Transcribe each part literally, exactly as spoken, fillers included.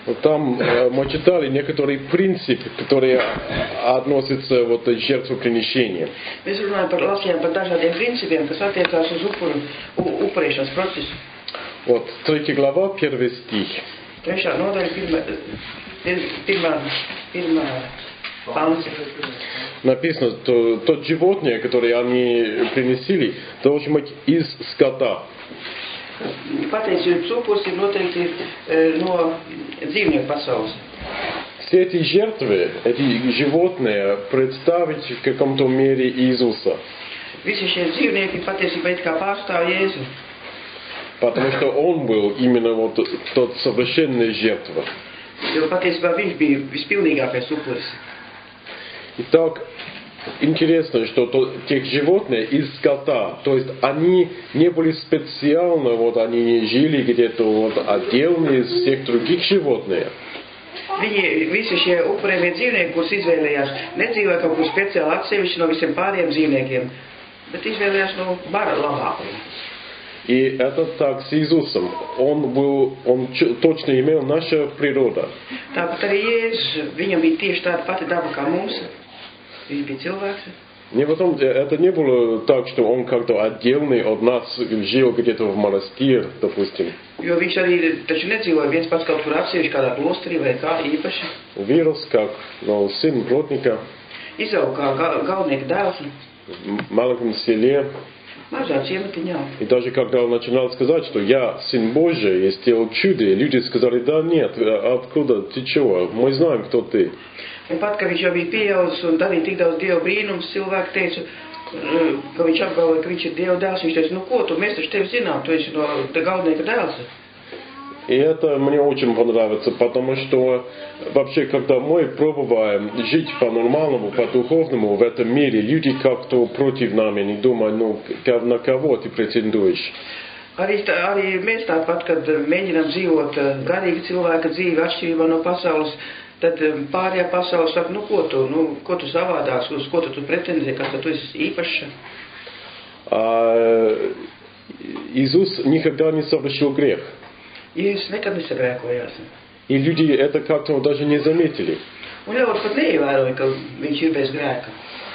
Там э, мы читали некоторые принципы, которые относятся вот, к жертвоприношению. Mēs runājam par lasījām par dažādiem principiem, kas attiecās uz upuru, u- upurēšanas procesu. Вот, третья глава, первый стих. Trešā nodaļa, pirmā, pir- pirmā, pirmā pants. Написано, что тот животное, которое они принесли, должен быть из скота. Pateicības upuris ir noteikti e, no dzīvnieku pasaules. Все эти жертвы, эти животные, представить в каком-то мере Иисуса. Visi šie dzīvnieki patiesībā it kā pārstāv Jēzu. Потому что Он был именно вот тот совершенный жертва. Jo patiesībā viņš bija vispilnīgākais upuris. Итак, интересно, что то, тех животных из скота, то есть они не были специально, вот они жили где-то вот отдельно из всех других животных. Viņi visi šie upurējumie dzīvnieki, kurus izvēlējās, nedzīvoja kaut kur speciāli atsevišķi no visiem pāriem dzīvniekiem, bet izvēlējās no bara labākajiem. И это так с Иисусом. Он был, он ч- точно имел нашу природу. Tāpat arī Jēzus, viņam bija tieši tāda pati daba kā mums. Viņš bija cilvēks. Не потом, это не было так, что он как-то отдельный от нас жил где-то в монастыре, допустим. Jo viņš arī taču nedzīvoja viens pats kaut kur atsevišķi kādā klosterī vai kā īpaši. Вырос как ну, сын плотника Izauga kā ga- galvenieka dēls в маленьком селе. mazā ciematiņā. И даже когда он начинал сказать, что я сын Божий, я сделал чудо, люди сказали, да нет, откуда, ты чего, мы знаем, кто ты. Un pat, ka viņš jau bija pieaudzis un darīja tik daudz Dieva brīnums, cilvēki teica, eh, ka viņš apgalvoja, ka viņš ir Dieva dēls. Viņš teica, nu ko tu, mēs taču tevi zinām, tu esi no galvenieka dēls. И это мне очень понравится, потому что вообще, когда мы пробуем жить по-нормальному, по-духовному в этом мире, люди как-то против нами, не думают, ну, к- на кого ты претендуешь. Arī, tā, arī mēs tāpat, kad eh, mēģinām dzīvot eh, garīgi cilvēka dzīvi atšķirībā no pasaules, tad eh, pārējā pasaule saka, nu ko tu, nu, ko tu savādāks, uz ko tu, tu pretendē, kas tad tu esi īpašs. А Иисус никогда не совершил грех. Jēzus nekad nesagrēkojās. И люди это как-то даже не заметили. Un ļaudis pat neievēroja, ka viņš ir bez grēka.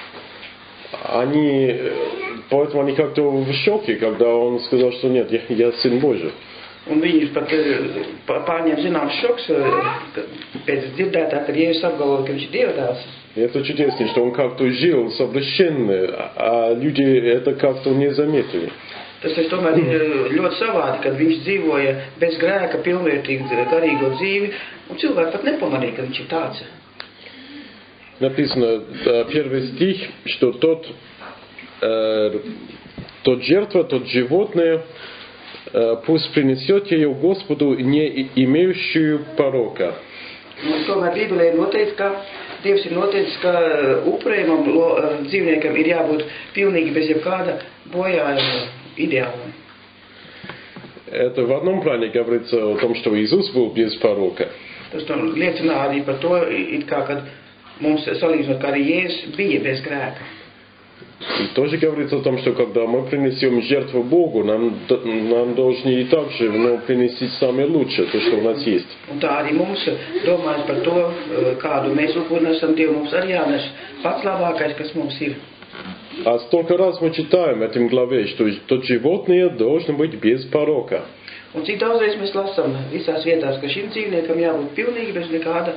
Они, э, поэтому они как-то в шоке, когда он сказал, что нет, я, я сын Божий. Un viņus pat eh, pa- pārņēma zināms šoks eh, ka pēc dzirdētā, kad Jēzus apgalvoja, ka viņš ir Dieva dēls. И это чудесно, что он как-то жил совершенно, а люди это как-то не заметили. Tas taču tomēr ir eh, ļoti savādi, kad viņš dzīvoja bez grēka, pilnvērtīgu garīgo dzīvi, un cilvēki pat nepamanīja, ka viņš ir tāds. Написано, э, первый стих, что тот, э, тот жертва, тот животное, э, пусть принесет ее Господу, не и- имеющую порока. Un tomēr Bībelē ir noteikts, ka Dievs ir noteicis, ka eh, upurējumam lo- eh, dzīvniekam ir jābūt pilnīgi bez jebkāda bojājuma ideālam. Это в одном плане говорится о том, что Иисус был без порока. Tas tam liecina arī par to, it kā, kad mums salīdzinot, kā arī Jēzus bija bez grēka. И тоже говорится о том, что когда мы принесем жертву Богу, нам, д- нам должны и также ну, принести самое лучшее, то, что у нас есть. Un tā arī mums, domājot par to, eh, kādu mēs upuri nesam Dievu, mums arī jānes pats labākais, kas mums ir. А столько раз мы читаем в этом главе, что тот животное должно быть без порока. Un cik daudzreiz mēs lasām visās vietās, ka šim dzīvniekam jābūt pilnīgi bez nekāda,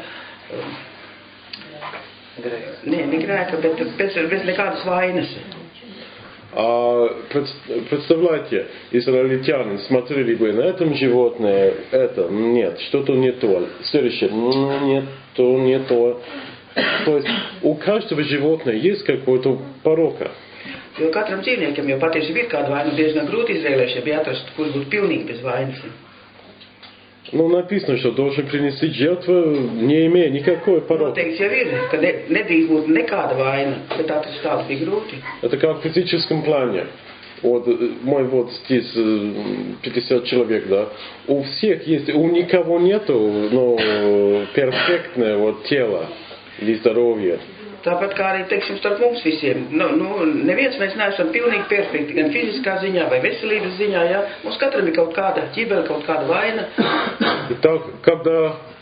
eh, ne, ne grēka, bet bez, bez nekādas vainas. А пред- представляете, израильтяне смотрели бы на этом животное, это, нет, что-то не то. Следующее, «М, нет, то не то. То есть у каждого животного есть какой-то порока. Jo katram dzīvniekam jau patiesībā ir kāda vaina, diezgan grūti izvēlēties, ja bija atrast, kurš būtu pilnīgi bez vainas. Ну, написано, что должен принести жертву, не имея никакой порока. Noteikts jau ir, ka ne, nedrīkst būt nekāda vaina, bet atrast tādu bija grūti. Это как в физическом плане. Вот э, мой вот здесь э, пятьдесят человек, да. У всех есть, у никого нету, ну, перфектное вот тело или здоровье. Tāpat kā arī, teiksim, starp mums visiem. Nu, nu, neviens mēs neesam pilnīgi perfekti, gan fiziskā ziņā vai veselības ziņā, ja? Mums katram ir kaut kāda ķibele, kaut kāda vaina. Итак, когда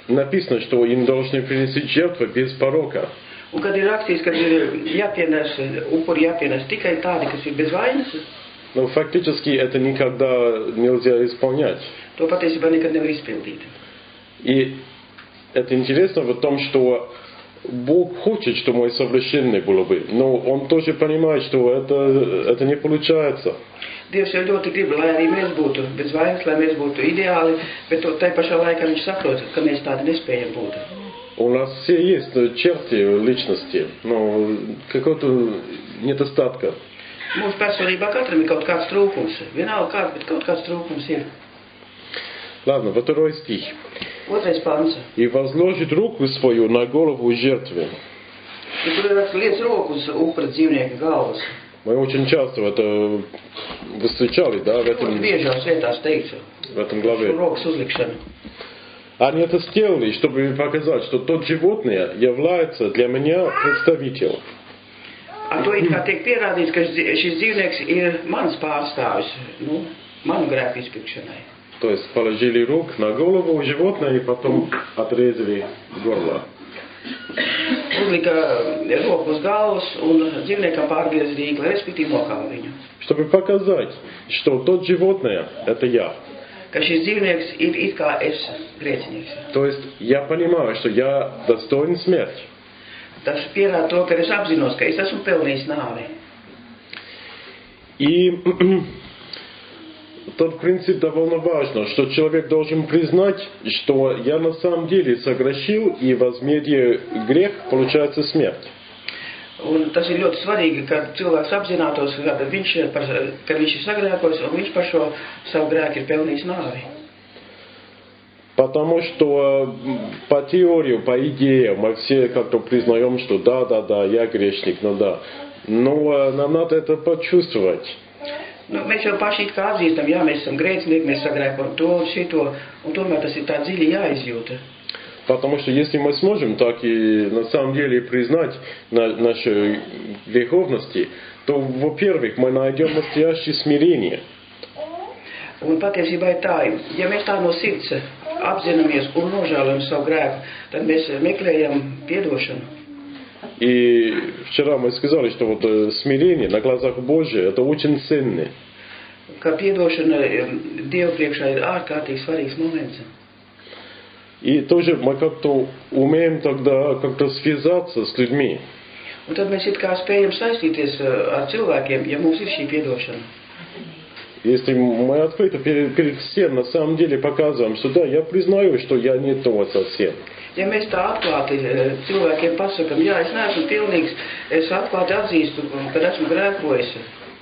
написано, что им должны принести жертву без порока. Un kad ir rakstīts, ka ir jāpienes, upuri jāpienes tikai tādi, kas ir bez vainas, Но фактически это никогда нельзя исполнять. to patiesībā nekad nevar izpildīt. И это интересно в том, что Бог хочет, что мы совершенны было бы, но Он тоже понимает, что это, это не получается. Dievs jau ļoti grib, lai arī mēs būtu bez vainas, lai mēs būtu ideāli, bet tai pašā laikā viņš saprot, ka mēs tādi nespējam būt. У нас все есть черты личности, но какого-то недостатка. Mūsu personībā katram ir kaut kāds trūkums. Vienalga kāds, bet kaut kāds trūkums ir. Ладно, во второй стих. Otrais pants. И возложит руку свою на голову жертвы. Ja tur ir raksts liec roku uz upura dzīvnieka galvas. Мы очень часто это встречали, да, в этом, Ļoti biežās vietās teiktu. в этом главе. Rokas uzlikšana. Они это сделали, чтобы показать, что тот животное является для меня представителем. Ar to it kā tiek pierādīts, ka šis dzīvnieks ir mans pārstāvis, nu, manu grēku izpirkšanai. То есть положили руку на голову животное и потом отрезали горло. Uzlika roku uz galvas un dzīvniekam pārgriez rīkli, respektīvi nokāva viņu. Чтобы показать, что тот животное – это я. Ka šis dzīvnieks ir it kā es grēcinieks. То есть я понимаю, что я достоин смерти. Tas pierāda to, ka es apzinos, ka es esmu pelnījis nāvi. И тот принцип довольно важно, что человек должен признать, что я на самом деле согрешил, и возмездие грех получается смерть. Un tas ir ļoti svarīgi, ka cilvēks apzinātos, ka viņš, par, ka viņš ir sagrēkojis, un viņš par šo savu grēku ir pelnījis nāvi. Потому что по теории, по идее, мы все как-то признаем, что да, да, да, я грешник, ну да. Но нам надо это почувствовать. Nu, mēs jau paši it kā atzīstam, jā, mēs esam grēcinieki, mēs sagrēkojam to un šito, un tomēr tas ir tā dziļi jāizjūta. Потому что если мы сможем так и на самом деле признать на, наши греховности, то, во-первых, мы найдем настоящее смирение. Un patiesībā ir tā, ja mēs tā no sirds apzināmies un nožēlojam savu grēku, tad mēs meklējam piedošanu. И вчера мы сказали, что вот смирение на глазах Божьих это очень ценно. Ka piedošana Dievu priekšā ir ārkārtīgi svarīgs moments. И тоже мы как-то умеем тогда как-то связаться с людьми. Un tad mēs it kā spējam saistīties ar cilvēkiem, ja mums ir šī piedošana. Если мы открыто перед, перед всем на самом деле показываем, что да, я признаю, что я не то совсем. Ja mēs tā atklāti cilvēkiem pasakam, jā, es neesmu pilnīgs, es atklāti atzīstu, kad esmu grēkojis.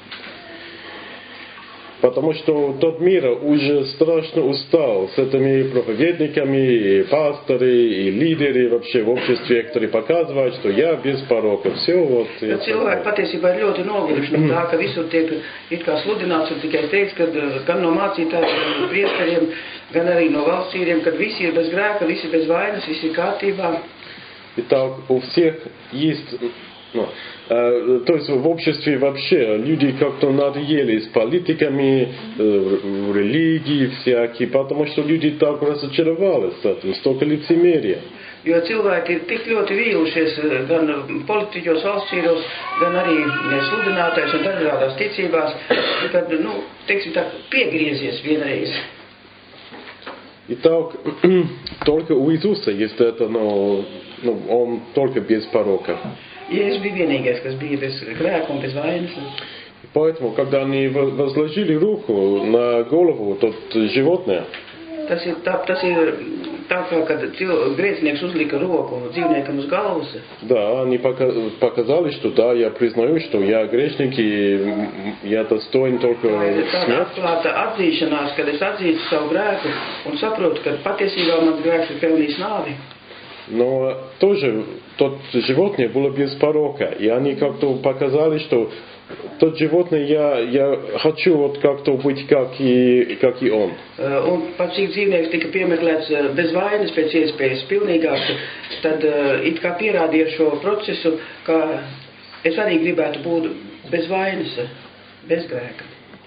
Потому что тот мир уже страшно устал с этими проповедниками, и пасторы, и лидеры вообще в обществе, которые показывают, что я без порока. Все вот. Ja cilvēki patiesībā ir ļoti noguruši no tā, ka visur tiek it kā sludināts un tikai teiks, ka gan no mācītājiem, gan no priesteriem, gan arī no valstsīriem, kad visi ir bez grēka, visi bez vainas, visi ir kārtībā. Итак, у всех есть... Ну, э, то есть в обществе вообще люди как-то надоели с политиками, э, религии всякие, потому что люди так разочаровались с этим, столько лицемерия. Jo cilvēki ir tik ļoti vīlušies gan politiķos, valstsīros, gan arī sludinātājos un dažādās ticībās, kad, nu, teiksim tā, piegriezies vienreiz. Итак, только у Иисуса есть это, но, но Он только без порока. Jēzus bija vienīgais, kas bija bez grēka un bez vainas. Поэтому, когда они возложили руку на голову тот животное, tas ir tā, tas ir tā kā, kad grēcinieks uzlika roku dzīvniekam uz galvas. Да, они показали, что да, я признаю, что я грешник и я достоин только смерти. Tāda atklāta atzīšanās, kad es atzīstu savu grēku un saprotu, ka patiesībā mans grēks ir pelnījis nāvi. Но тоже тот животное было без порока, и они как-то показали, что тот животное я я хочу вот как-то быть как и как и он. Un pat cik dzīvnieks tika piemeklēts bez vainas pēc iespējas pilnīgāk, tad it kā pierādīja šo procesu, ka es arī gribētu būt bez vainas, bez grēka.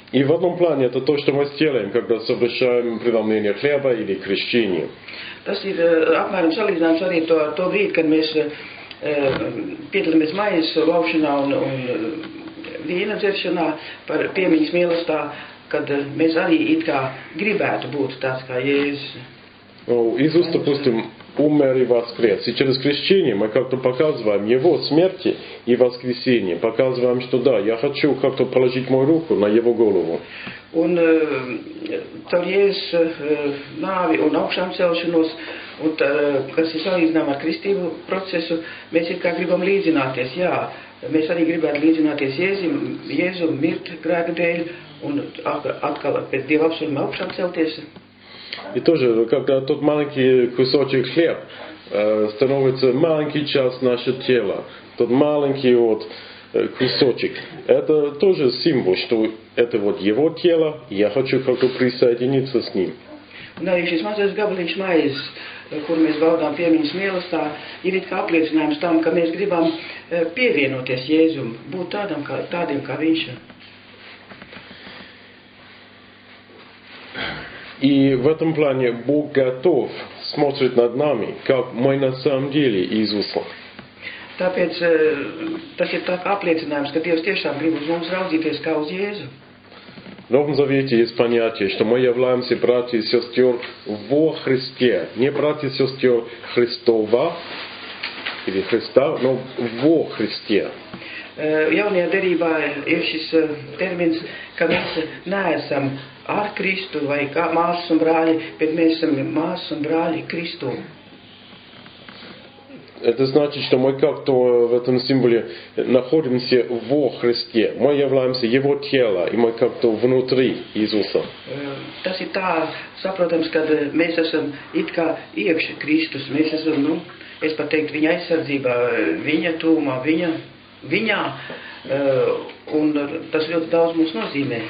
И в одном плане это то, что мы сделаем, когда совершаем преломление хлеба или крещение. Tas ir apmēram salīdzināms arī to, to brīdi, kad mēs piedalāmies maijas laušanā un, un vīna dzeršanā par piemiņas mīlestā, kad mēs arī it kā gribētu būt tāds kā Jēzus. Ну, Иисус, допустим, умер и воскрес. И через крещение мы как-то показываем Его смерти и воскресение. Показываем, что да, я хочу как-то положить мою руку на Его голову. Un caur Jēzus nāvi un augšām celšanos, un, kas ir salīdzinām ar kristību procesu, mēs it kā gribam līdzināties. Jā, mēs arī gribētu līdzināties Jēzum, Jēzum mirt grēka dēļ un atkal pēc Dieva apsolījuma augšām celties. И тоже, когда тот маленький кусочек хлеб э, становится маленький часть нашего тела, тот маленький вот э, кусочек, это тоже символ, что это вот его тело, и я хочу как-то присоединиться с ним. Un arī šis mazais gabaliņš maizes, kur mēs baudām piemiņas mīlestā, ir it kā apliecinājums tam, ka mēs gribam pievienoties Jēzum, būt tādam, kā, tādiem kā viņš. И в этом плане Бог готов смотреть над нами, как мы на самом деле Иисуса. Tāpēc tas ir tā kā apliecinājums, ka Dievs tiešām grib uz mums raudzīties kā uz Jēzu. В Новом Завете есть понятие, что мы являемся братья и сестры во Христе. Не братья и сестры Христова или Христа, но во Христе. Jaunajā derībā ir šis termins, ka mēs neesam ar Kristu vai kā māsas un brāļi, bet mēs esam māsas un brāļi Kristu. Это значит, что мы как-то в этом символе находимся во Христе. Мы являемся Его телом, и мы как-то внутри Иисуса. Tas ir tā saprotams, ka mēs esam it kā iekš Kristus. Mēs esam, nu, es pat teiktu, viņa aizsardzībā, viņa tūmā, viņa, viņā, un tas ļoti daudz mums nozīmē.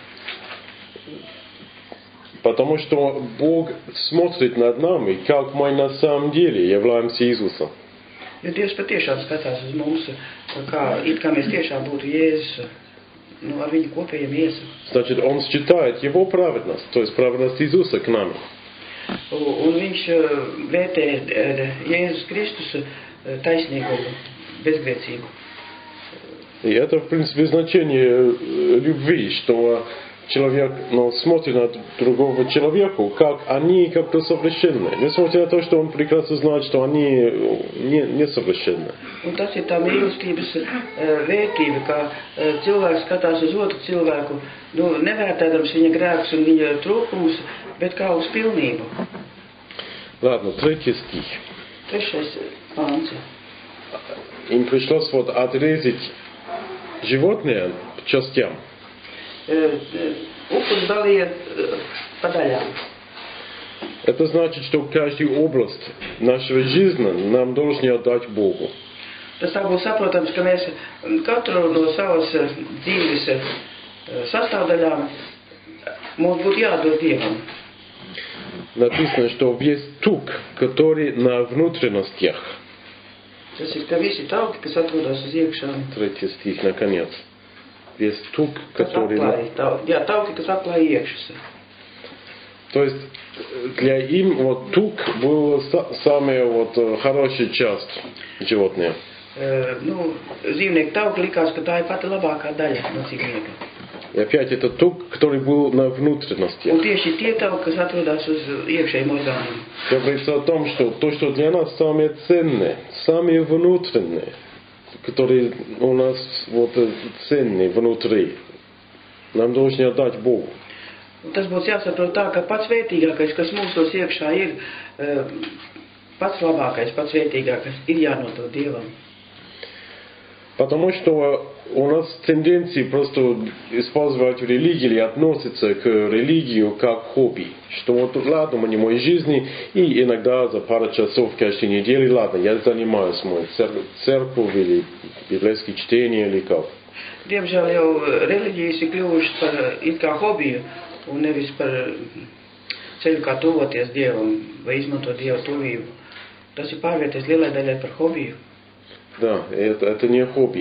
Потому что Бог смотрит над нами, как мы на самом деле являемся Иисусом. Jo Dievs patiešām skatās uz mums, kā, it kā mēs tiešām būtu Jēzus, nu, ar viņu kopējiem iesa. Значит, Он считает Его праведность, то есть праведность Иисуса к нам. Un viņš vērtē Jēzus Kristus taisnīgumu, bezgrēcību. И это, в принципе, значение любви, что человек, ну, смотрит на другого человека, как они как-то совершенны. Несмотря на то, что он прекрасно знает, что они не, не совершенны. Un tas ir tā mīlestības vērtība, kā cilvēks skatās uz otru cilvēku, nu, nevērtēdams viņa grēkus un viņa trūkumus, bet kā uz pilnību. Ладно, третий стих. Trešais pāns. Им пришлось вот отрезать животные по частям. Upus dalīja pa daļām. Это значит, что каждую область нашей жизни нам должны отдать Богу. Tas tā būs saprotams, ka mēs katru no savas dzīves sastāvdaļām mums būtu jādod Dievam. Написано, что весь тук, который на внутренностях. Tas ir, ka visi tauki, kas atrodas uz iekšām. Третий стих, наконец. Весь тук, Kas который... atklāja, tau, jā, tauki, kas atklāja iekšas. То есть для им вот тук был самая вот хорошая часть животные. Uh, nu, dzīvnieku tauki likās, ka tā ir pati labākā daļa no dzīvnieka. И опять это тук, который был на внутренности. Un tieši tie tauki, kas atrodas uz iekšējiem orgāniem. Говорится о том, что то, что для нас самое ценное, самые внутренние, которые у нас вот ценные внутри, нам должны отдать Богу. Tas būtu jāsaprot tā, ka pats vērtīgākais, kas mūsos iekšā ir, pats labākais, pats vērtīgākais, ir jānodod Dievam. Потому что у нас тенденции просто использовать религию или относиться к религии как хобби. Что вот ладно, мне моей жизни, и иногда за пару часов в каждой неделе, ладно, я занимаюсь моей цер- церковью или библейским чтением или как. Diemžēl jau reliģijas ir kļuvušas par it kā hobiju un nevis par ceļu kā tuvoties Dievam vai izmantot Dieva tuvību. Tas ir pārvērties lielai daļai par hobiju. Да, это, это не хобби.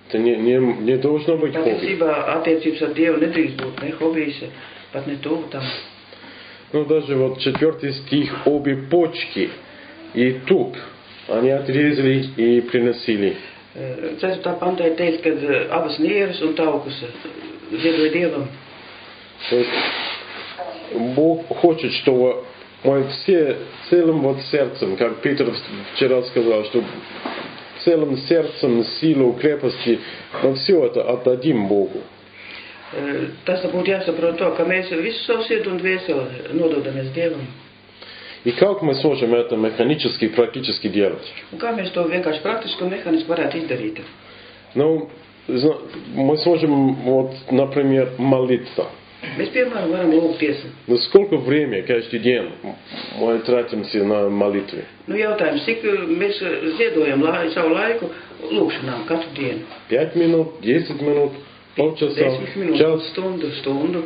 Это не, не, не должно быть хобби. Patiesībā attiecības ar Dievu nedrīkst būt ne hobijs, pat ne tuvu tam. Ну, даже вот четвертый стих, обе почки и туп, они отрезали и приносили. Ceturtā pantā ir teikts, ka abas nieres un taukus ziedoja Dievam. То есть Бог хочет, чтобы мы все целым вот сердцем, как Петр вчера сказал, что целым сердцем, силу, крепости, мы все это отдадим Богу. Tas būtu jāsaprot to, ka mēs visu savu sirdi un dvēseli nododamies Dievam. И как мы сможем это механически, практически делать? Un kā mēs to vienkārši praktiski un mehāniski varētu izdarīt? Ну, мы сможем, вот, например, молиться. Mēs, piemēram, varam lūgties. Но сколько времени каждый день мы тратимся на молитвы? Nu, jautājums, cik mēs ziedojam lai, savu laiku lūgšanām katru dienu? Пять минут, десять минут, полчаса, Desmit minūtes, час. stundu, stundu.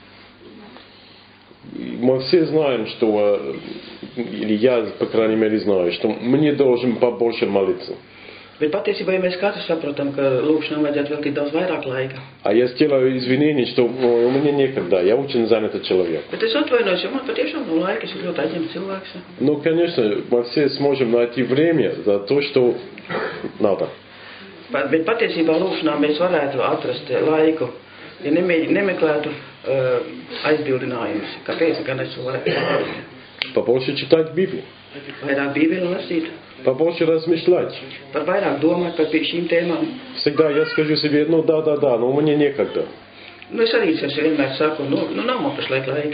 Мы все знаем, что, или я, по крайней мере, знаю, что мне должен побольше молиться. Bet patiesībā, ja mēs katrs saprotam, ka lūgšanām vajadzētu veltīt daudz vairāk laika. А я сделаю извинения, что у меня некогда, я очень занятый человек. Bet es atvainojos, jo man patiešām nav laika, es esmu ļoti aizņemts cilvēks. Ну, конечно, мы все сможем найти время за то, что надо. Bet patiesībā lūgšanām mēs varētu atrast laiku, ja nemē, nemeklētu uh, aizbildinājumus. Kāpēc gan es to varētu darīt? Побольше читать Библию. Vairāk Bībeli lasīt. Побольше размышлять. Par vairāk domāt par šīm tēmām. Всегда я скажу себе, ну да, да, да, но мне некогда. Nu, es arī es vienmēr saku, nu, nu nav man pašlaik laika.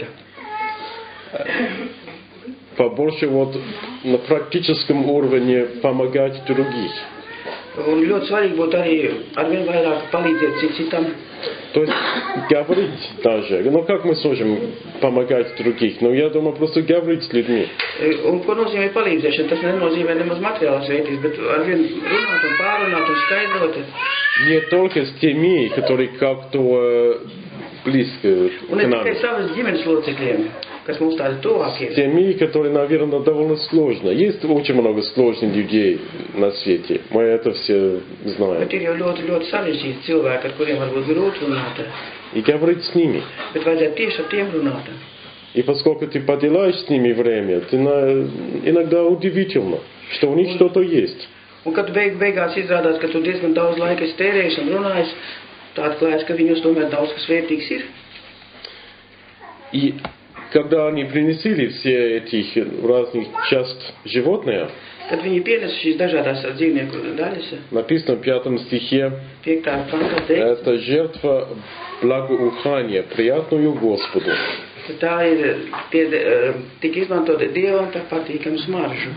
Побольше вот на практическом уровне помогать других. Un ļoti svarīgi būtu arī arvien vairāk palīdzēt cit citam. То есть говорить даже. Ну как мы сможем помогать других? Ну я думаю, просто говорить с людьми. Un ko nozīmē palīdzēšana? Tas nenozīmē nemaz materiālās vērtības, bet arvien runāt un pārunāt un skaidrot. Не только с теми, которые как-то близко Un к ne нам. tikai savas ģimenes locekļiem, kas mums tādi tuvākie. С теми, которые, наверное, довольно сложно. Есть очень много сложных людей на свете. Мы это все знаем. Bet ir jau ļoti, ļoti sarežģīti cilvēki, ar kuriem varbūt grūti runāt. И говорить с ними. Bet vajadzētu tieši ar tiem runāt. И поскольку ты поделаешь с ними время, ты на... иногда удивительно, что у них что-то есть. Un kad beig, beigās izrādās, ka tu diezgan daudz laika esi tērējis un runājis, tā atklājas, ka viņus tomēr daudz kas vērtīgs ir. И когда они принесли все этих разных часть животные, Kad viņi pienesa šīs dažādās dzīvnieku daļas, написано в пятом стихе, piektā pantā teikts, это жертва благоухания, приятную Господу. ka tā ir tie, tik izmantota Dievam par patīkamu smaržu.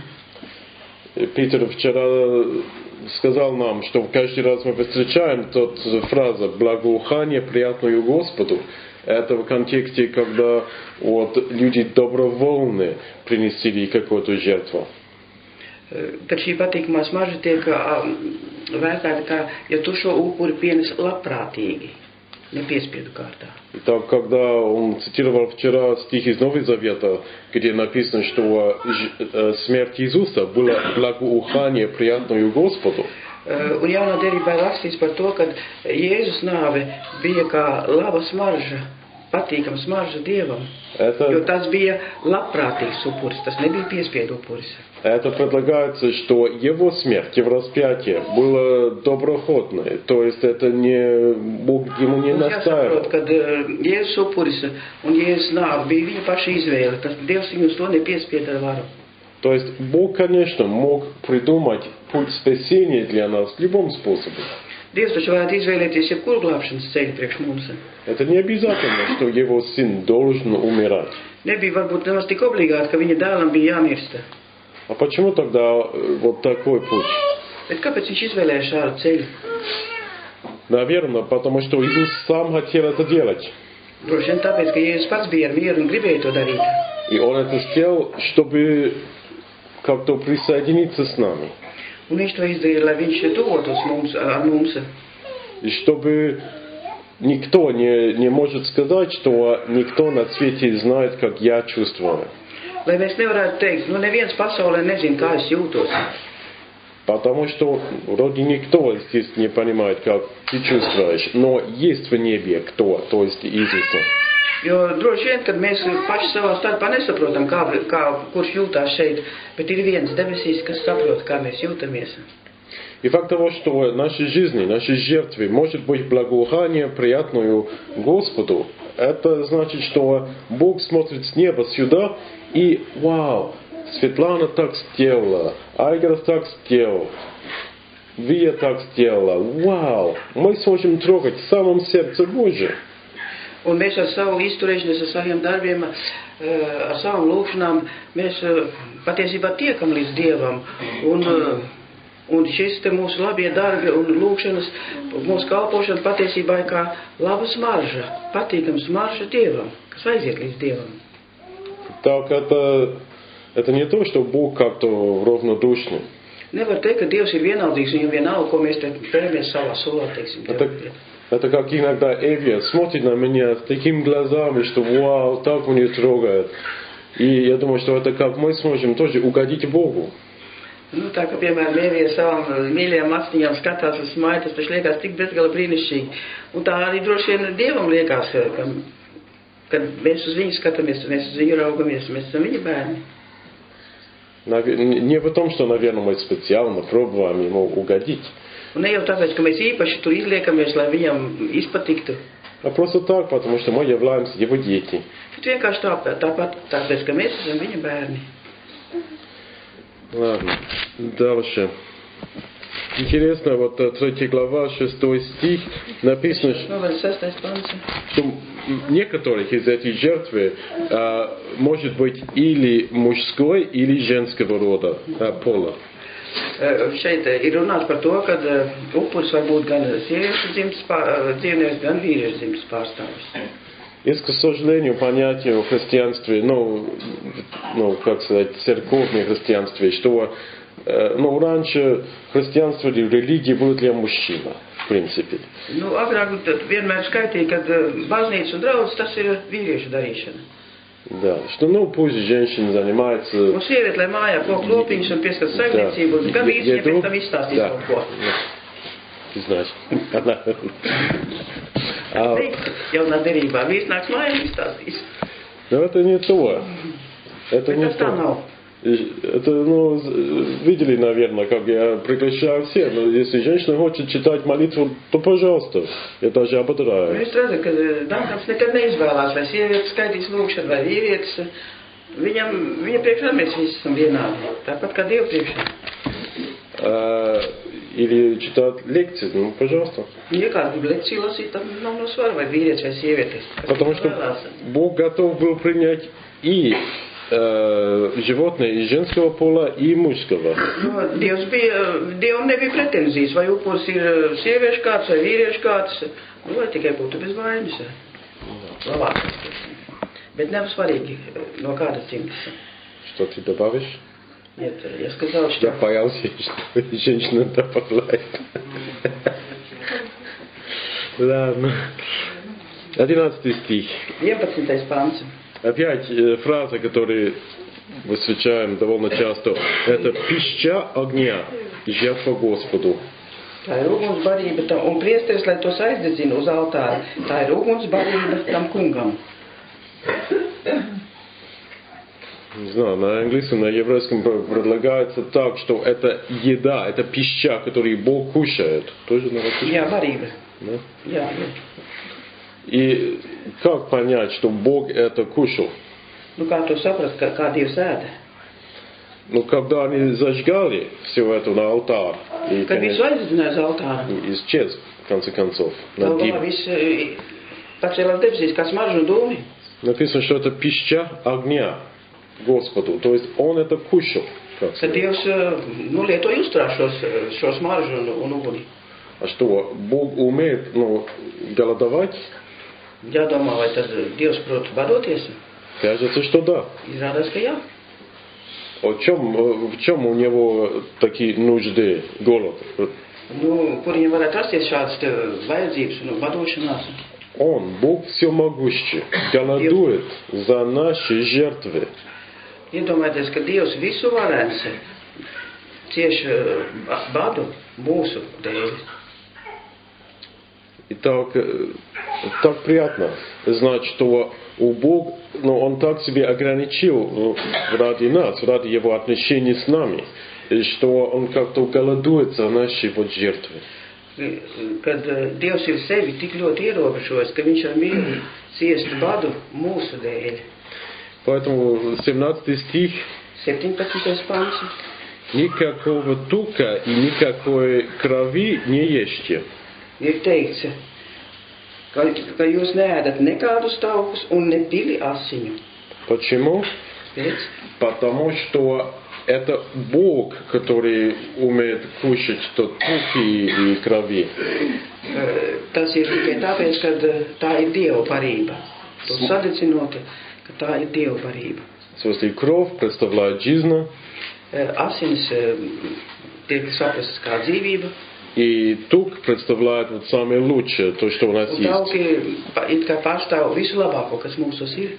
Питер вчера сказал нам, что каждый раз мы встречаем тот фраза «благоухание, приятную Господу». Это в контексте, когда вот, люди добровольно принесли какую-то жертву. Kad šī patīkamā smarža tiek vērtēta kā, ja tu šo upuri pienes labprātīgi, nepiespiedu kārtā. Итак, когда он цитировал вчера стих из Нового Завета, где написано, что смерть Иисуса была благоухание, приятную Господу, Un jaunā derībā ir rakstīts par to, ka Jēzus nāve bija kā laba smarža, patīkama smarža Dievam, это, jo tas bija labprātīgs upuris, tas nebija piespiedu upuris. это предлагается, что его смерть, его распятие было доброходное, то есть это не, Бог ему не Mums настаивал. jāsaprot, ka Jēzus upuris un Jēzus nāve bija viņa paša izvēle, tas Dievs viņus to nepiespieda ar varu. То есть Бог, конечно, мог придумать путь спасения для нас любым способом. Dievs taču varētu izvēlēties jebkuru glābšanas ceļu priekš mums. Это не обязательно, что его сын должен умирать. Nebija varbūt nemaz tik obligāti, ka viņa dēlam bija jāmirst. А почему тогда вот такой путь? Bet kāpēc viņš izvēlēja šādu ceļu? Наверное, потому что Иисус сам хотел это делать. Droši vien tāpēc, ka Jēzus pats bija ar mieru un gribēja to darīt. И Он это сделал, чтобы как-то присоединиться с нами. Un viņš to izdarīja, lai viņš tuvotos mums, ar mums. И чтобы никто не, не может сказать, что никто на свете знает, как я чувствую. Lai mēs nevarētu teikt, nu neviens pasaulē nezina, kā es jūtos. Потому что вроде никто здесь не понимает, как ты чувствуешь, но есть в небе кто, то есть Иисус. Jo droši vien, kad mēs paši savā starpā nesaprotam, kā, kā, kurš jūtās šeit, bet ir viens debesīs, kas saprot, kā mēs jūtamies. И факт того, что нашей жизни, нашей жертве может быть благоухание, приятную Господу, это значит, что Бог смотрит с неба сюда и вау, Светлана так сделала, Айгра так сделал, Вия так сделала, вау, мы сможем трогать в самом сердце Божьем. Un mēs ar savu izturēšanos, ar saviem darbiem, ar savām lūkšanām, mēs patiesībā tiekam līdz Dievam. Un, un šis te mūsu labie darbi un lūkšanas, mūsu kalpošana patiesībā ir kā laba smarža, patīkama smarža Dievam, kas aiziet līdz Dievam. Так это, это не то, что Бог как-то равнодушный. Nevar teikt, ka Dievs ir vienaldzīgs, viņam vienalga, ko mēs te pēramies savā solā, teiksim. Это, это как иногда Эвия смотрит на меня с такими глазами, что вау, так он ее трогает. И я думаю, что это как мы сможем тоже угодить Богу. Nu, tā kā, piemēram, Evija savām mīļajām acīm skatās uz māju, tas taču liekas tik bezgala brīnišķīgi. Un tā arī droši vien Dievam liekas, ka, kad mēs uz viņu skatāmies, mēs uz viņu raugamies, mēs esam viņa bērni. Не в том, что, наверное, мы специально пробуем ему угодить. Un ne jau tāpēc, ka mēs īpaši tur izliekamies, lai viņam izpatiktu. А просто так, потому что мы являемся его дети. Bet vienkārši tāpēc, tāpat, tāpēc, ka mēs esam viņa bērni. Ладно, дальше. Интересно, вот третья глава, шестой стих, написано, что некоторых из этих жертв а, может быть или мужской, или женского рода, а, пола. Šeit ir runāts par to, ka upuris var būt gan sieviešu dzimtas dzīvnieks, gan vīriešu dzimtas pārstāvis. Есть, к сожалению, понятие в христианстве, ну, ну, как сказать, церковное христианстве, что ну, раньше христианство или религия была для мужчины, в принципе. Nu, agrāk vienmēr skaitīja, ka baznīca un draudz tas ir vīriešu darīšana. Да, что ну пусть женщина занимается. Un sieviete, lai mājā koku lopiņus un pieskat saimniecību, un gan vīrs viņai pēc tam izstāstīs kaut ko. Ты знаешь. Jaunā derībā vīrs nāks mājā un izstāstīs. Но это не то. Это не то. Это, ну, видели, наверное, как я приглашаю всех. Но если женщина хочет читать молитву, то пожалуйста. Я даже ободряю. Es redzu, ka Dankams nekad neizvēlās, vai sievietes skaitīs lūkšanu, vai vīrietis. Viņam, viņa priekšā mēs visi esam vienādi. Tāpat kā Dievu priekšā. Или читать лекции, ну, пожалуйста. Ja kāds grib lekciju lasīt, tad nav no svara, vai vīrietis, vai sievietes. Потому что Бог готов был принять и животное из женского пола и мужского. Nu, Dievs bija, Dievam nebija pretenzijas, vai upuris ir sieviešu kāds vai vīriešu kāds, nu, lai tikai būtu bez vainas. Labāk. Bet nav svarīgi, no kādas dzimtas. Что ты добавишь? Нет, я сказал, что... Я боялся, что женщина добавляет. Ладно. Одиннадцатый стих. vienpadsmitais pants. Опять фраза, которую мы встречаем довольно часто. Это пища огня, жертва Господу. Tā ir ugunsbarība, tam, un priesteris, lai tos aizdedzina uz altāri, tā ir ugunsbarība tam kungam. Не знаю, на английском, на еврейском предлагается так, что это еда, это пища, которую Бог кушает. Тоже на русском? Jā, barība. Да? Jā, jā. И как понять, что Бог это кушал? Nu, kā to saprast, kā, kā Dievs ēda? Ну, когда они зажгали все это на алтарь, и, Kad visu aizdedzināja uz altāra, и исчез, в конце концов. tā над ним. galā viss pacēlās debesīs, kā smaržu un dūmi. Написано, что это пища огня Господу. То есть Он это кушал. Как Tad сказать. Dievs, nu, lietoja uzturā šos, šo smaržu un, un uguni. А что, Бог умеет ну, голодовать? Jādomā, vai tad Dievs prot badoties? Кажется, что да. Izrādās, ka jā. В чем, в чем у него такие нужды, голод? Nu, kur viņam varētu rasties šādas te vajadzības un badošanās? Он, Бог всемогущий, голодует за наши жертвы. Iedomājieties, ka Dievs visu varens cieš badu mūsu dēļ. И так, так приятно знать, что у Бога, ну, Он так себе ограничил ну, ради нас, ради Его отношений с нами, и что Он как-то голодуется о нашей вот жертве. Kad Dievs ir sevi tik ļoti ierobežojis, ka viņš ar mīlu ciest badu mūsu dēļ. Поэтому семнадцатый стих. septiņpadsmitais pants. Никакого тука и никакой крови не ешьте. Ir teikts, ka, ka jūs neēdat nekādus taukus un ne pili asiņu. Почему? Pēc? Потому что это Бог, который умеет кушать то туки и крови. Tas ir tikai tāpēc, ka tā ir Dieva barība. To sadedzinot, ka tā ir Dieva barība. В смысле, кровь представляет жизнь. Asins tiek saprastas kā dzīvība. И тук представляет вот самое лучшее, то, что у нас Un есть. tauki it kā pārstāv visu labāko, kas mūsos ir.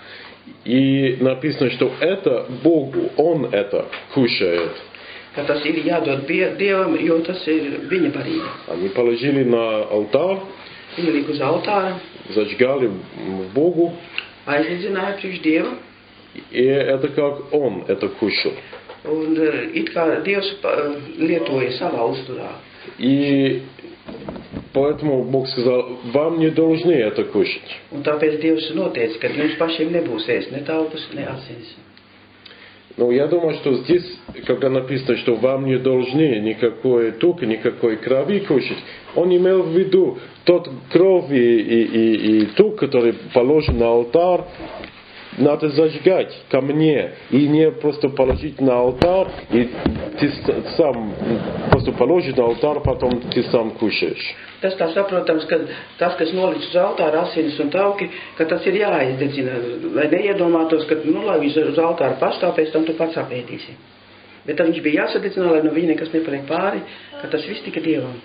И написано, что это Богу, Он это кушает. Ka tas ir jādod Dievam, jo tas ir viņa barība. Они положили на алтарь, Viņi liek uz altāra, зажигали Богу, aizdedzināja priekš Dieva. и это как Он это кушал. Un it kā Dievs lietoja savā uzturā. И поэтому Бог сказал, вам не должны это кушать. Un tāpēc Dievs noteica, ka jums pašiem nebūs ēst ne taukus, ne asins. Ну, я думаю, что здесь, когда написано, что вам не должны никакой тук, никакой крови кушать, он имел в виду тот кровь и, и, и, и тук, который положен на алтарь, надо зажигать ко мне, и не просто положить на алтарь, и ты сам просто положишь на алтарь, потом ты сам кушаешь. Tas tā saprotams, ka tas, kas noliks uz altāra asinis un tauki, ka tas ir jāizdedzina, lai neiedomātos, ka, nu, lai viņš uz altāra pastāv, pēc tam tu pats apēdīsi. Bet tad viņš bija jāsadedzina, lai no viņa nekas nepaliek pāri, ka tas viss tika Dievam.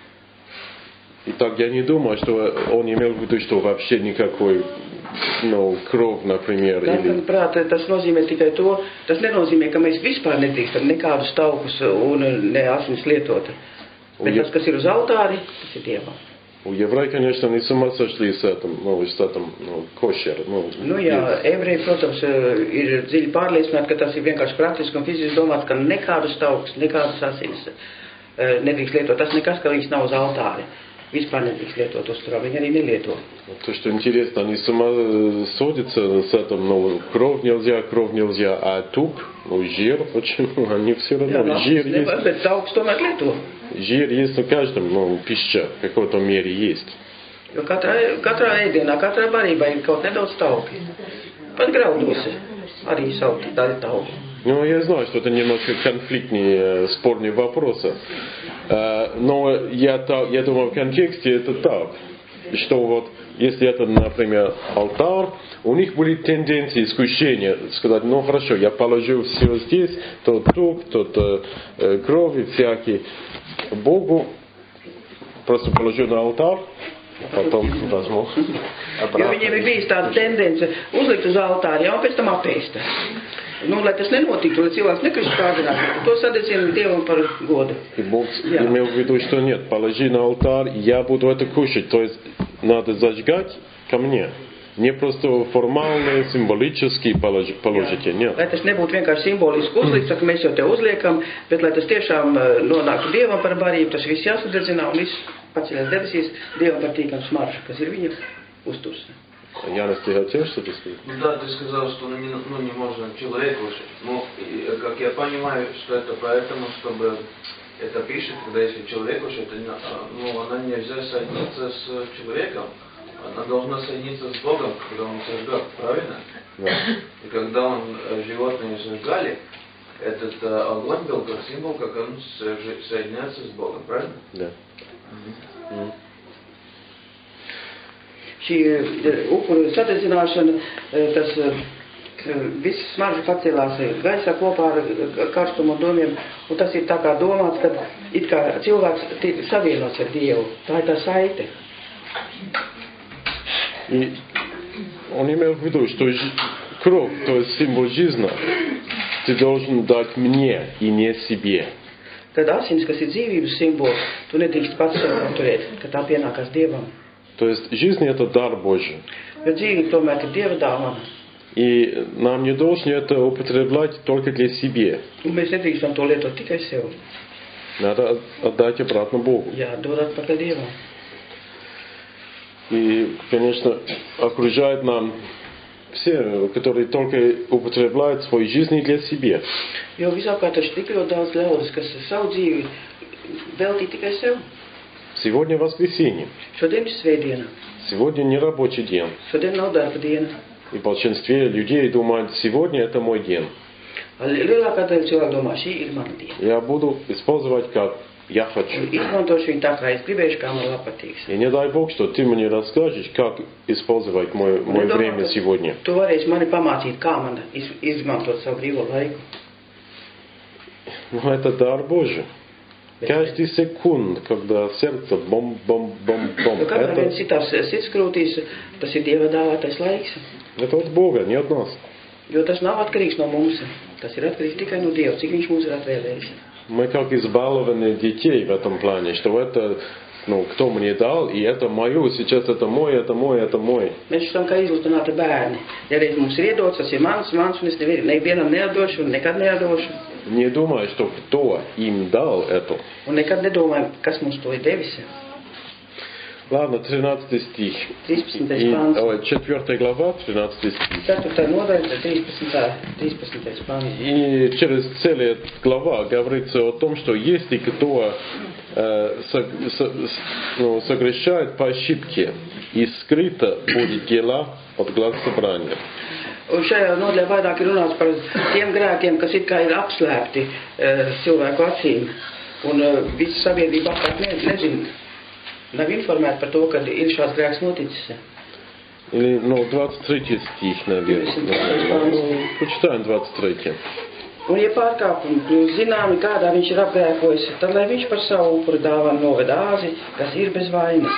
Итак, я не думаю, что он имел в виду, что вообще никакой, ну, кровь, например, Tā, или... manuprāt, tas nozīmē tikai to, tas nenozīmē, ka mēs vispār nedrīkstam nekādus taukus un ne asinis lietot. Bet tas, kas ir uz altāri, tas ir Dievam. У евреев, конечно, не с ума сошли с этим, ну, с этим, ну, кошер. Ну, Nu jā, ebreji, protams, ir dziļi pārliecināti, ka tas ir vienkārši praktiski un fiziski domāts, ka nekādus taukus, nekādus asinis nedrīkst lietot. Tas nekas, ka viņas nav uz altāri. Vispār nedrīkst lietot uzturā, viņi arī nelieto. То, что интересно, они с ума сходятся с этим, ну, кровь нельзя, кровь нельзя, а тук, ну, жир, почему? Они все равно, Jā, жир есть. nevar, bet taukus tomēr lieto. Жир есть на каждом, ну, пища в какой-то мере есть. Jo katrā, katrā ēdienā, katrā barībā ir kaut nedaudz tauki. Pat graudos arī saukt daļa tauku. Ну, я знаю, что это немножко конфликтные, спорные вопросы. Но я, я думаю, в контексте это так. Что вот, если это, например, алтарь, у них были тенденции, искушения, сказать, ну хорошо, я положил все здесь, тот тук, тот э, крови всякие, Богу, просто положил на алтарь, потом возьму Jo viņiem ir bijis tāda tendence uzlikt uz altāri, jau pēc tam apēst. Nu, lai tas nenotiktu, lai cilvēks nekristu kārdināt, to sadedzina Dievam par godu. И Бог имел в виду, что нет, положи на алтарь, я буду это кушать. То есть надо зажигать ко мне. Не просто формально, символически положите, нет. Lai tas nebūtu vienkārši simboliski uzlikts, ka mēs jau te uzliekam, bet lai tas tiešām nonāktu Dievam par barību, tas viss jāsadedzina un viss paceļas debesīs Dievam par tīkam smaržu, kas ir viņa uzturs. Янис, ты хотел что-то сказать? Да, ты сказал, что ну, не, ну, не можно человек кушать. Ну, и, как я понимаю, что это поэтому, чтобы это пишет, когда если человек кушает, ну, она нельзя соединиться с человеком, она должна соединиться с Богом, когда он сожгал, правильно? Да. И когда он животные сжигали, этот огонь был как символ, как он соединяется с Богом, правильно? Да. Mm. Šī upuru sadedzināšana, tas viss smaržu pacēlās gaisā kopā ar karstumu un domiem, un tas ir tā kā domāts, ka it kā cilvēks savienots ar Dievu. Tā ir tā saite. И он имел в виду, что кровь, то есть символ жизни, ты должен дать мне и не себе. Tad asins, kas ir dzīvības simbols, tu nedrīkst pats sev paturēt, ka tā pienākās Dievam. То есть жизнь это дар Божий. Jo dzīvība tomēr ir Dieva dāvana. И нам не должно это употреблять только для себя. Un mēs nedrīkstam to lietot tikai sev. Надо отдать обратно Богу. Jā, dod atpakaļ Dievam. И, конечно, окружает нам все, которые только употребляют свою жизнь для себя. Jo visapkārt taču tik ļoti daudz ļaudis, kas savu dzīvi veltīja tikai sev. Сегодня воскресенье. Šodien ir svētdiena. Сегодня не рабочий день. Šodien nav darba diena. И большинстве людей думают, сегодня это мой день. Lielākā daļa cilvēku domā, šī ir mana diena. Я буду использовать как я хочу. Izmantošu viņu tā, kā es gribēšu, kā man patīks. И не дай Бог, что ты мне расскажешь, как использовать мое, мое время сегодня. Tu varēsi mani pamācīt, kā man izmantot savu brīvo laiku. Но это дар Божий. Каждый секунд, когда сердце бом-бом-бом-бом. Kādā Это, viens citās sirdskrūtīs, tas ir Dieva dāvātais laiks. это от Бога, не от нас. Jo tas nav atkarīgs no mums. Tas ir atkarīgs tikai no Dieva, cik viņš mums ir atvēlējis. Мы как избалованные детей в этом плане, что это, ну, кто мне дал, и это мое, сейчас это мой, это мой, это мой. Mēs esam kā izlutināti bērni. Ja reiz mums ir iedots, tas ir mans, mans, un es nevi- nevienam neatdošu, un nekad neatdošu. Не думай, что кто им дал это. Un nekad nedomājam, kas mums to ir devis. Ладно, тринадцатый стих. trīspadsmitais И, pāns. ой, четвёртая глава, тринадцатый стих. ceturtā nodaļa, trīspadsmitais trīspadsmitais pāns. И через целая глава говорится о том, что если кто э, со- со- с- ну, согрешает по ошибке, и скрыто будет дела от глаз собрания. Un šajā nodaļā vairāk ir runāts par tiem grēkiem, kas it kā ir apslēpti uh, cilvēku acīm. Un uh, visa sabiedrība apkārt ne, nezina, nav informēta par to, kad ir šāds grēks noticis. Или, ну, двадцать третий стих, наверное. Ну, почитаем двадцать третий. Un, ja pārkāpumi kļūst zināmi, kādā viņš ir apgrēkojis, tad lai viņš par savu upuru dāvanu noved āzi, kas ir bez vainas.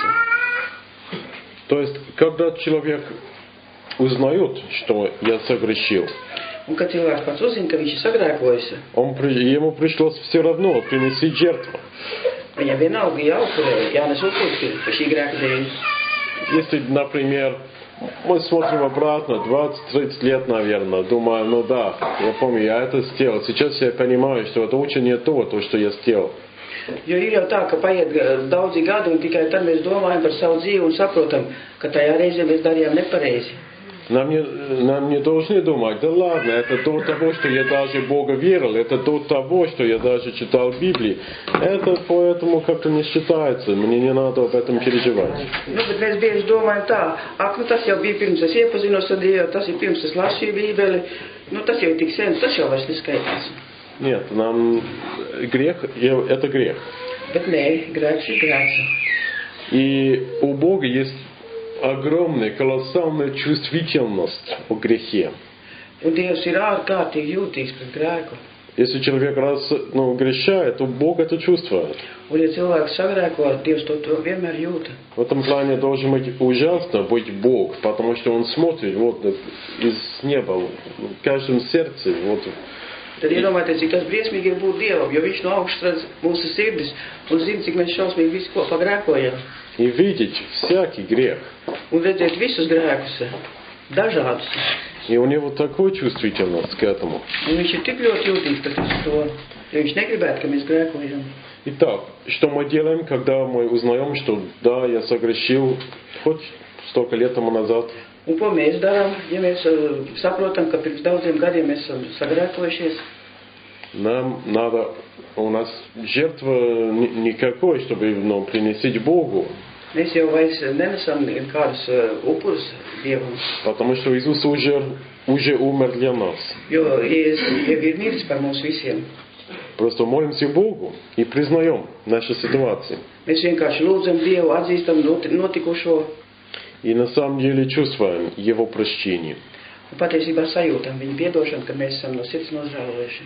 То есть, когда человек узнает, что я согрешил, Un, kad cilvēks pats uzzina, ka viņš ir sagrēkojis, он, при- ему пришлось все равно принести жертву. viņam vienalga jāupurē, jānes upurs par šī grēka dēļ. Если, например, мы смотрим обратно, двадцать-тридцать лет, наверное, думаю, ну да, я помню, я это сделал. Сейчас я понимаю, что это очень не то, то, что я сделал. Jo ir jau tā, ka paiet uh, daudzi gadi, un tikai tad mēs domājam par savu dzīvi un saprotam, ka tajā reizē mēs darījām nepareizi. Нам не, нам не должны думать, да ладно, это до того, что я даже в Бога верил, это до того, что я даже читал Библию. Это поэтому как-то не считается, мне не надо об этом переживать. Nu, bet mēs bieži domājam tā, ak, nu tas jau bija pirms es iepazinos ar Dievu, tas ir pirms es lasīju Bībeli, nu tas jau ir tik sen, tas jau vairs neskaitās. Нет, нам грех, это грех. Bet nē, grēks ir grēks. И у Бога есть огромная, колоссальная чувствительность о грехе. Un Dievs ir ārkārtīgi jūtīgs pret grēku. Если человек раз ну, грешает, то Бог это чувствует. Un, ja cilvēks sagrēko, Dievs to, to vienmēr jūta. В этом плане должен быть ужасно быть Бог, потому что Он смотрит вот из неба, в каждом сердце. Вот. Tad iedomājieties, cik tas briesmīgi ir būt Dievam, jo Viņš no augšas redz mūsu sirdis un zina, cik mēs šausmīgi visu ko pagrēkojam. И видеть всякий грех. Un redzēt visus grēkus, dažādus. И у него такая чувствительность к этому. Un Viņš ir tik ļoti jūtīgs pret visu to, jo Viņš negribētu, ka mēs grēkojam. Итак, что мы делаем, когда мы узнаем, что да, я согрешил хоть столько лет тому назад? Un ko mēs darām, ja mēs uh, saprotam, ka pirms daudziem gadiem mēs esam sagrēkojušies? Нам надо, у нас жертва ни- никакой, чтобы ну, принести Богу. Mēs jau vairs nenesam nekādus uh, upurus Dievam, Потому что Иисус уже, уже умер для нас. jo Jēzus jau ir miris par mums visiem. Просто молимся Богу и признаем наши ситуации. Mēs vienkārši lūdzam Dievu, atzīstam noti- notikušo И на самом деле чувствуем Его прощение. un patiesībā sajūtam Viņa piedošanu, ka mēs esam no sirds nožēlojuši.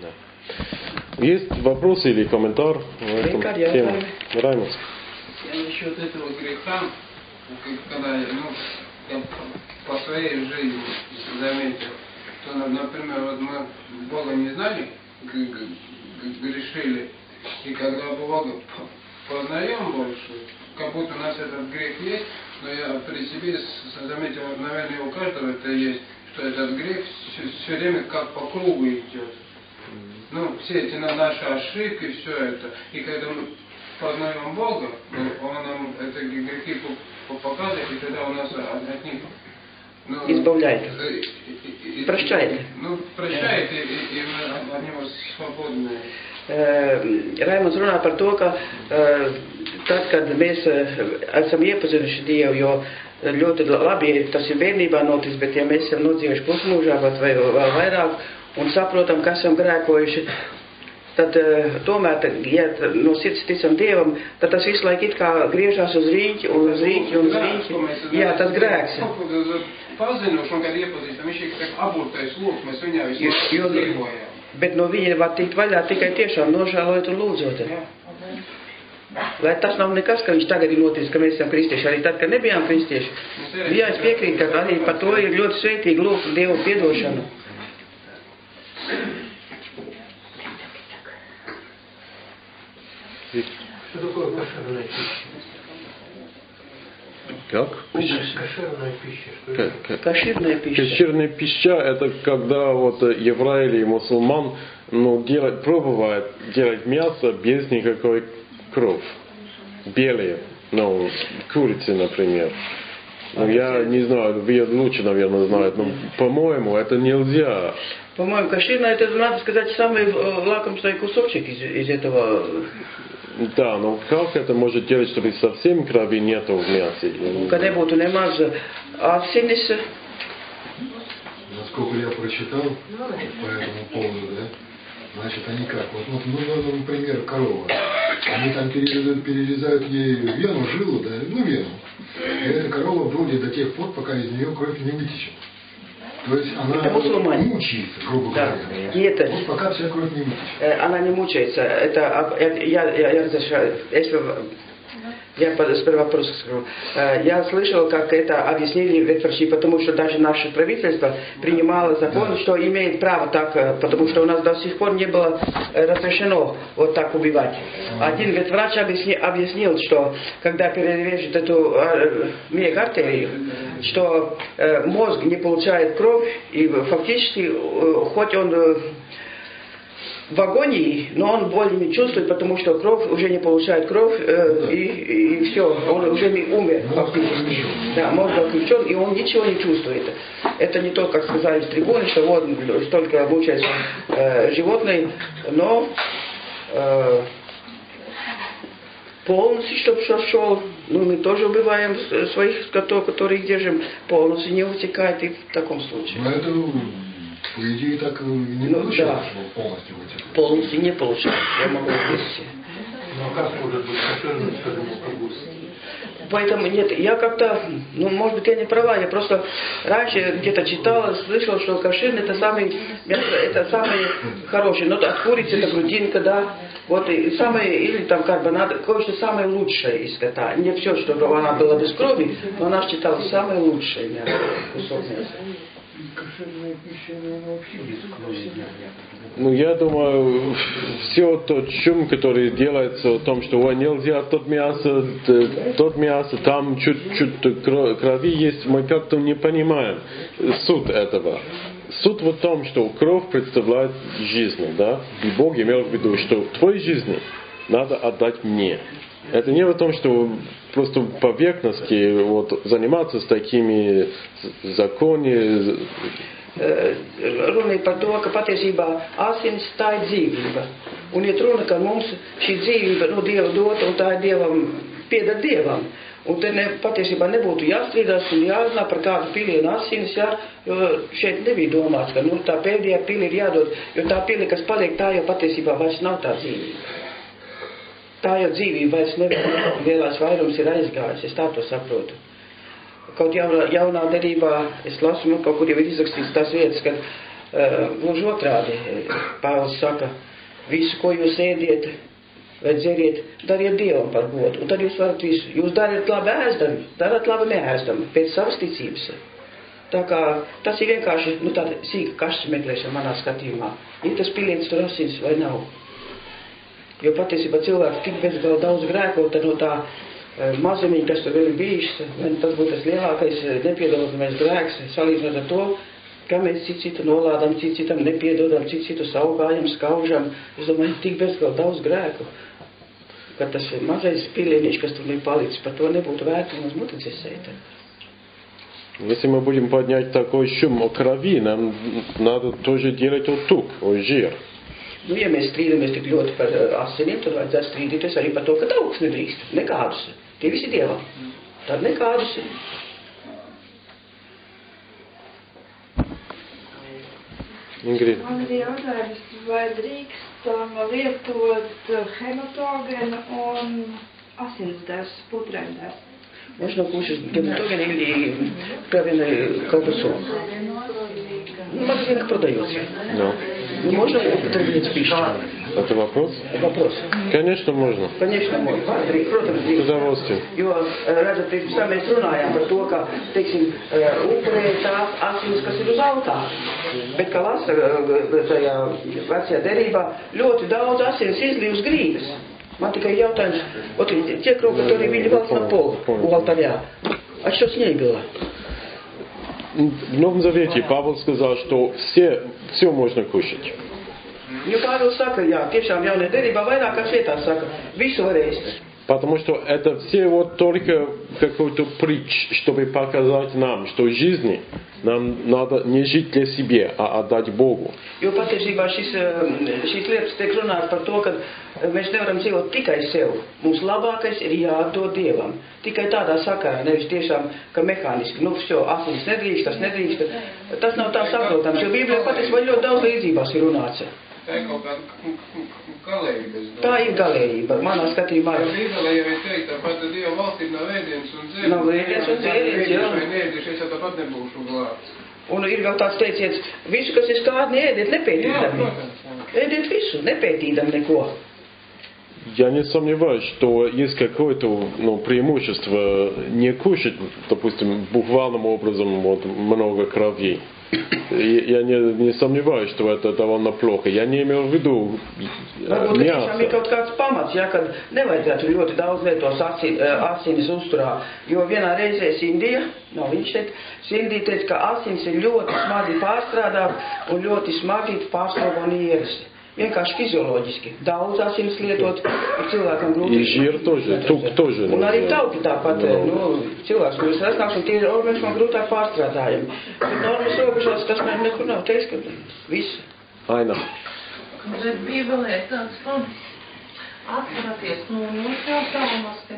Да. Есть вопросы или комментарии на эту Рикард, я тему? знаю. Раймонд. Я насчет этого греха, когда ну, я по своей жизни заметил, что, например, вот мы Бога не знали, грешили, и когда Бога познаем больше, как будто у нас этот грех есть, но я при себе заметил, вот, наверное, у каждого это есть, что этот грех все, все время как по кругу идет. Ну, все эти наши ошибки, все это. И когда мы познаем Бога, Он нам эти грехи показывает, и тогда у нас от них... Ну, избавляет. И, и, прощает. Nu, prощает, и, и, и мы от него свободны. Raimunds runā par to, ka tad, kad mēs esam iepazinuši Dievu, jo ļoti labi, ja tas ir bērnībā noticis, bet ja mēs esam nodzīvojuši pusmūžā vai vēl vairāk un saprotam, ka esam grēkojuši, tad tomēr, ja no sirds ticam Dievam, tad tas visu laiku it kā griežās uz rīņķi un uz rīņķi un uz rīņķi. Jā, tas grēks. Pazinuši, un kad iepazīstam, viņš ir kā aburtais lūks, mēs viņā visu laiku dzīvojam. Bet no viņa var tikt vaļā tikai tiešām nožēlot un lūdzot. Lai tas nav nekas, ka viņš tagad ir noticis, ka mēs esam kristieši. Arī tad, kad nebijām kristieši. Jā, es piekrītu, ka arī par to ir ļoti svētīgi lūgt Dievu piedošanu. Что такое кошерная пища? Как? Кошерная пища. Что это? Как? Кошерная пища. Кошерная пища – это когда вот еврей или мусульман ну, делать, пробует делать мясо без никакой крови. Белые, ну, курицы, например. Ну, я не знаю, вы лучше, наверное, знаете, но, по-моему, это нельзя. По-моему, кошерная, это, надо сказать, самый лакомый кусочек из, из этого. Да, но как это может делать, чтобы совсем крови нету в мясе? Когда будут немаз асинис. Насколько я прочитал по этому поводу, да, значит, они как, вот, ну, ну, например, корова, они там перерезают, перерезают ей вену, жилу, да, ну, вену, и эта корова бродит до тех пор, пока из нее кровь не вытечет. То есть она мучается, грубо да. говоря. И это, вот пока вся кровь не вытечет. Она не мучается. Это, это я, я, я разрешаю. Если я сперва вопрос скажу. Я слышал, как это объяснили ветврачи, потому что даже наше правительство принимало закон, да. что имеет право так, потому что у нас до сих пор не было разрешено вот так убивать. А. Один ветврач объяснил, объяснил, что когда перережет эту мегартерию, что мозг не получает кровь, и фактически, хоть он в агонии, но он боли не чувствует, потому что кровь уже не получает кровь, э, и, и, и все, он уже не умер фактически. Да, мозг отключен, и он ничего не чувствует. Это не то, как сказали с трибуны, что вот столько мучается э, животные, но э, полностью, чтобы шел, ну мы тоже убиваем своих скотов, которых держим, полностью не вытекает и в таком случае. По идее, так не ну, получается, да. что полностью вытекает. Полностью не получается. Я могу вывести. Ну а как может быть кошерный, скажем, арбуз? Поэтому нет, я как-то, ну, может быть, я не права, я просто раньше где-то читала, слышала, что кошерный это самый, это самый хороший. Ну, от курицы это грудинка, да. Вот и самое, или там карбонат, кое-что самое лучшее из скота. Не все, чтобы она была без крови, но она считала самое лучшее мясо, кусок мяса. Кошерная пища, наверное, вообще без крови. Ну, я думаю, все тот шум, который делается о том, что ой, нельзя тот мясо, тот мясо, там чуть-чуть крови есть, мы как-то не понимаем суть этого. Суть в том, что кровь представляет жизнь, да? И Бог имел в виду, что твоей жизни надо отдать мне. Это не в том, что просто поверхностно вот, заниматься с такими законами. Runa ir par to, ka patiesībā asins tā ir dzīvība. Un iet runa, ka mums šī dzīvība no Dieva dota un tā ir Dievam, pieder Dievam. Un te ne, patiesībā nebūtu jāstrīdās un jārunā par kādu pili un asinis, jā, jo šeit nebija domāts, ka nu, tā pēdējā pili ir jādod, jo tā pili, kas paliek, tā jau patiesībā vairs nav tā dzīvība. Tā jau dzīvība vairs nevar, lielās vairums ir aizgājis, es tā to saprotu. Kaut jaunā, jaunā derībā, es lasu, man kaut kur jau ir izrakstīts tās vietas, kad uh, gluži otrādi, Pāvils saka, visu, ko jūs ēdiet vai dzeriet, dariet Dievam par godu. Un tad jūs varat visu, jūs dariet labi ēsdami, darat labi neēsdami, pēc savas ticības. Tā kā tas ir vienkārši, nu tāda sīka kašas meklēšana manā skatījumā. Ir tas piliens tur asins vai nav? Jo patiesībā cilvēks tik bezgalīgi daudz grēko, tad no tā uh, mazumiņa, kas tur vēl ir bijis, tas būtu tas lielākais nepiedodamais grēks, salīdzinot ar to, ka mēs citu citu nolādam, citu citam nepiedodam, citu citu saugājam, skaužam. Es domāju, tik bezgalīgi daudz grēku, ka tas mazais pilieniņš, kas tur ir palicis, par to nebūtu vērts mums muticisēt. Если мы будем поднять такой шум о крови, нам надо тоже делать о тук, о жир. Nu, ja mēs strīdamies tik ļoti par asinīm, tad vajadzētu strīdīties arī par to, ka daudz nedrīkst. Nekādus. Tie visi Dievam. Tad nekādus. Ingrid. Man ir jautājums, vai drīkstam lietot hematogenu un asinsdēs, putrēmdēs? Можно кушать гематоген или кровяную колбасу. Ну, в магазинах продается. No. Ну, можно употреблять в пищу? Это вопрос? Вопрос. Конечно, можно. Конечно, можно. Protams, С удовольствием. Jo, redzat, pirms tam mēs runājām par to, ka, teiksim, upurē tās asinis, kas ir uz altāra. Bet, kā lasa tajā vecajā derībā, ļoti daudz asinis izlīja uz grīdas. Man tikai jautājums, вот те кровь, которые выливались на пол у алтаря, а что с ней было? В Новом Завете Павел сказал, что все, все можно кушать. Jo Pāvils saka, jā, tiešām jaunajā derībā vairāk kā vietās saka, visu var ēst. Потому что это все вот только какой-то притч, чтобы показать нам, что в жизни нам надо не жить для себя, а отдать Богу. Jo patiesībā šis, šīs lietas tiek runāts par to, ka mēs nevaram dzīvot tikai sev. Mums labākais ir jāatdod Dievam. Tikai tādā sakarā, nevis tiešām, ka mehāniski, nu, šo asinis nedrīkst, tas nedrīkst. Tas nav tā saprotams, jo Bībelē patiesībā ļoti daudz līdzībās ir runāts. Tā ir kaut kāda galējība. Tā ir galējība. Manā skatījumā ir. Bībelē jau ir teikt, tāpat Dieva valstība nav ēdiens un dzēriens. Nav ēdiens un dzēriens, jā. Vai neēdieši, es tāpat nebūšu glābts. Un ir vēl tāds teiciens, visu, kas ir skādni, ēdiet nepētīdami. Ēdiet visu, nepētīdami neko. Я не сомневаюсь, что есть какое-то ну, преимущество не кушать, допустим, буквальным образом вот, много крови. Я не, не сомневаюсь, что это довольно плохо. Я не имел в виду Varbūt мясо. tiešām ir kaut kāds pamats, ja, kad nevajadzētu ļoti daudz lietos asi, asinis uzturā. Jo vienā reizē Sindija, nav viņš šeit, Sindija teica, ka asinis ir ļoti smagi pārstrādāt un ļoti smagi pārslogo nierasi. Vienkārši fizioloģiski. Daudz asinis lietot, cilvēkam grūti. И жир тоже, тук тоже. Un arī tauki tāpat, nu, cilvēks, kurš rasnāks, un tie ir organiski man grūtāk pārstrādājumi. Bet normas robežās tas man nekur nav teiks, ka viss. Aina. Bet Bībelē tāds, nu, atceraties, nu, нельзя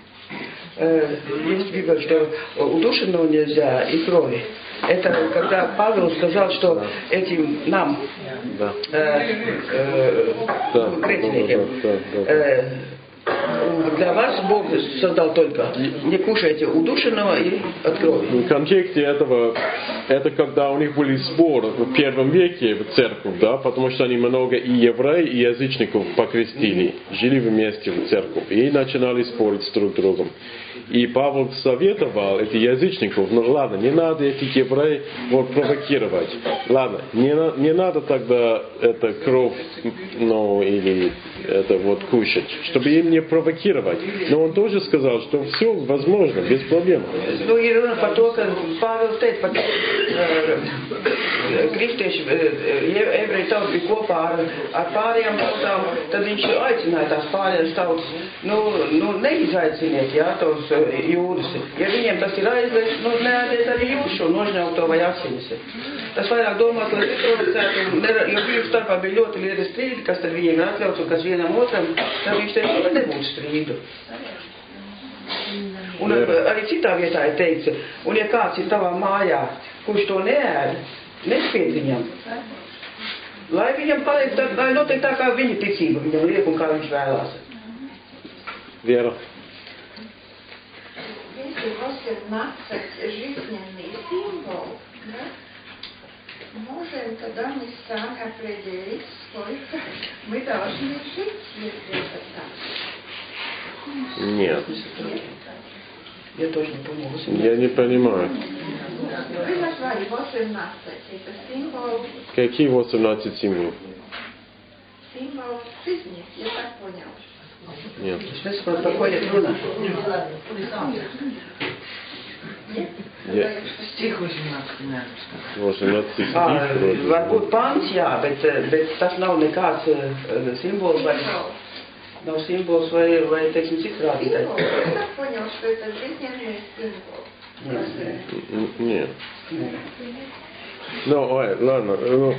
Есть Библия, что удушенного нельзя и крови. Это когда Павел сказал, что этим нам, Да. э, э, Да. грешникам, Да, да, да, да. э, для вас Бог создал только не кушайте удушенного и от крови. В контексте этого, это когда у них были споры в первом веке в церкви, да, потому что они много и евреев, и язычников покрестили, жили вместе в церкви, и начинали спорить с друг другом. И Павел советовал этих язычников, ну ладно, не надо этих евреев вот, провокировать. Ладно, не, не надо тогда это кровь, ну, или это вот кушать, чтобы им не провокировать. Но он тоже сказал, что все возможно, без проблем. Nu, ir runa par to, ka Pāvils teica, par kristieši, ebreji tauta bija kopā ar, ar pārējām tautām, tad viņš aicināja tās pārējās tautas, nu, nu neizaiciniet, jā, tos jūdus. Ja viņiem tas ir aizliegts, nu, neēdiet arī jūs šo nožņaukto vai asinis. Tas vairāk domās, lai neprovocētu, jo viņu starpā bija ļoti lieli strīdi, kas tad viņiem ir atļauts un kas vienam otram, tad viņš teica, ka nebūtu strīdu. Un arī citā vietā ir teikts, un ja kāds ir tavā mājā, kurš to neēd, nespied viņam. Lai viņam paliek tā, lai notiek tā, kā viņa ticība viņam liek un kā viņš vēlās. Вера. Если восемнадцать жизненный символ, да, можем тогда мы сами определить, сколько мы должны жить, если это так. Нет. Я тоже не понял. Я не понимаю. Вы назвали восемнадцать. Это символ, Какие восемнадцать символов? символ жизни, я так понял. Нет. Šis par par ko ir runa? Я... Стих восемнадцать. восемнадцать Ā, стих вроде. varbūt pants, jā, bet, bet tas nav nekāds uh, simbols vai nav simbols vai, vai teiksim, cits rādītājs. Символ, я так понял, что это жизненный символ. Н- Нет. Ну, ой, ладно. Ну,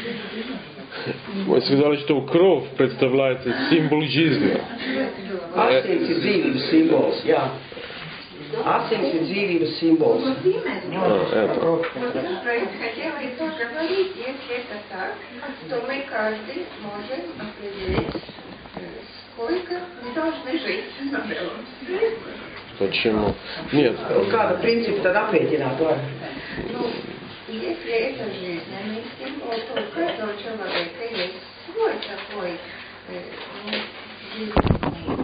мы сказали, что кровь представляет символ жизни. Asins ir dzīvības simbols, jā. Asins ir dzīvības simbols. Вот именно. А, это. Вот я про это хотела и тоже говорить. Если это так, то мы каждый можем определить, э, сколько мы должны жить на белом свете. Почему? Нет. Kāda principa tad aprēķināt var? Ну, если это жизненный символ, то у каждого человека есть свой такой э, ну, жизненный